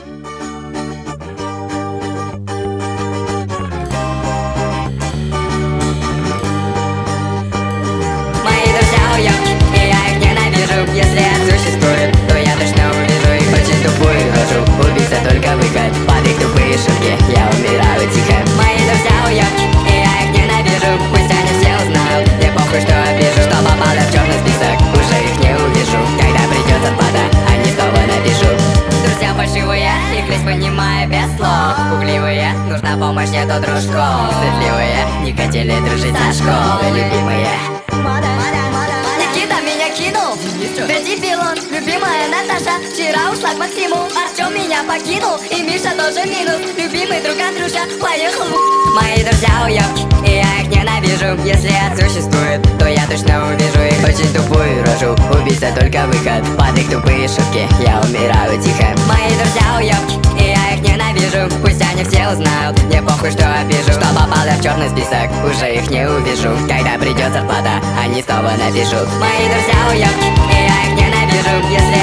Мои друзья уёбки, и я их ненавижу. Если я существую, то я точно увижу их очень тупую рожу. Убийца только выход, под их тупые шутки я умираю тихо. Мои друзья уёбки, и я их ненавижу. Пусть они все узнают, мне похуй, что обижу. Что попал я в черный список, уже их не увижу. Когда придет зарплата, они снова напишут. Друзья фальшивые, их лишь понимаю без слов. Пугливые, нужна помощь, нету дружков. Стыдливые, не хотели дружить со школы. Любимые, Никита меня кинул, да дебил он. Любимая Наташа вчера ушла к Максиму. Артем меня покинул, и Миша тоже минус. Любимый друг Андрюша поехал в... Мои друзья уёбки, и я их ненавижу. Если ад существует, то я точно увижу их очень тупую рожу. Убийца только выход, под их тупые шутки я умираю тихо. Мои друзья уёбки, и я их ненавижу. Пусть они все узнают, мне похуй, что обижу. Что попал я в черный список, уже их не увижу. Когда придет зарплата, они снова напишут. Мои друзья уёбки, и я их ненавижу. Если